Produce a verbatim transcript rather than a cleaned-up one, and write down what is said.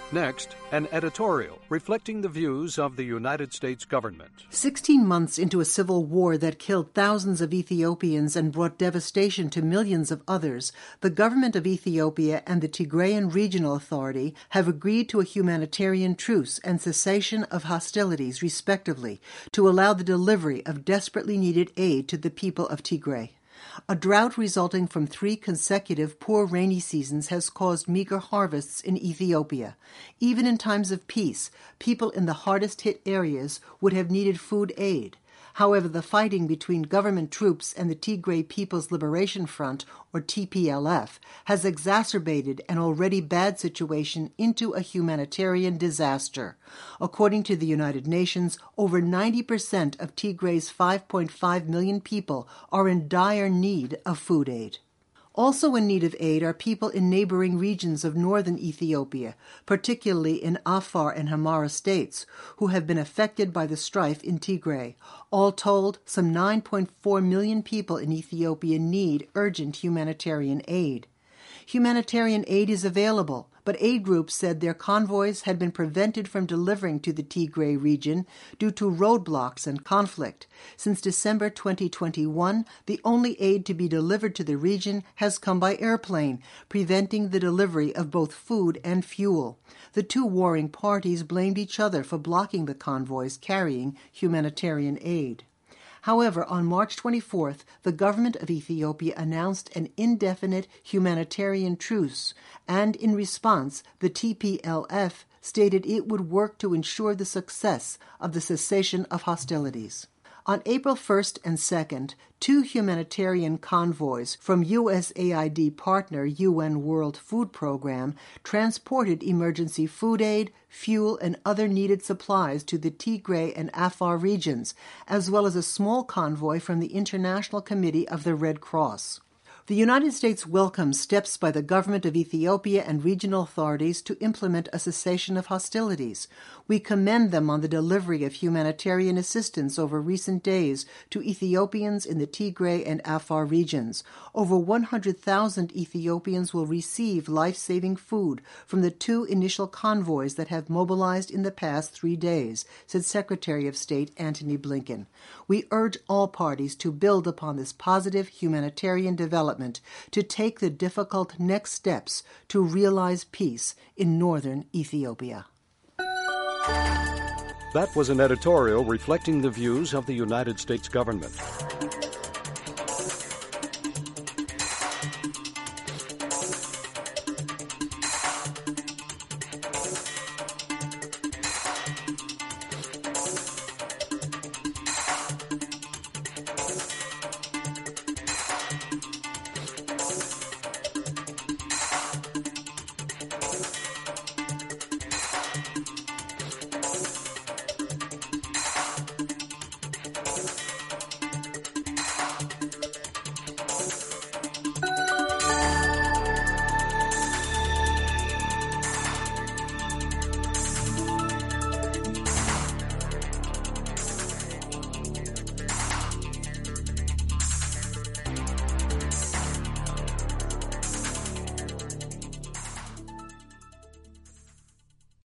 Next, an editorial reflecting the views of the United States government. Sixteen months into a civil war that killed thousands of Ethiopians and brought devastation to millions of others, the government of Ethiopia and the Tigrayan Regional Authority have agreed to a humanitarian truce and cessation of hostilities, respectively, to allow the delivery of desperately needed aid to the people of Tigray. A drought resulting from three consecutive poor rainy seasons has caused meager harvests in Ethiopia. Even in times of peace, people in the hardest-hit areas would have needed food aid. However, the fighting between government troops and the Tigray People's Liberation Front, or T P L F, has exacerbated an already bad situation into a humanitarian disaster. According to the United Nations, over ninety percent of Tigray's five point five million people are in dire need of food aid. Also in need of aid are people in neighboring regions of northern Ethiopia, particularly in Afar and Amhara states, who have been affected by the strife in Tigray. All told, some nine point four million people in Ethiopia need urgent humanitarian aid. Humanitarian aid is available, but aid groups said their convoys had been prevented from delivering to the Tigray region due to roadblocks and conflict. Since December twenty twenty-one, the only aid to be delivered to the region has come by airplane, preventing the delivery of both food and fuel. The two warring parties blamed each other for blocking the convoys carrying humanitarian aid. However, on March twenty-fourth, the government of Ethiopia announced an indefinite humanitarian truce, and in response, the T P L F stated it would work to ensure the success of the cessation of hostilities. On April first and second, two humanitarian convoys from U S A I D partner U N World Food Program transported emergency food aid, fuel, and other needed supplies to the Tigray and Afar regions, as well as a small convoy from the International Committee of the Red Cross. The United States welcomes steps by the government of Ethiopia and regional authorities to implement a cessation of hostilities. We commend them on the delivery of humanitarian assistance over recent days to Ethiopians in the Tigray and Afar regions. Over one hundred thousand Ethiopians will receive life-saving food from the two initial convoys that have mobilized in the past three days, said Secretary of State Antony Blinken. We urge all parties to build upon this positive humanitarian development to take the difficult next steps to realize peace in northern Ethiopia. That was an editorial reflecting the views of the United States government.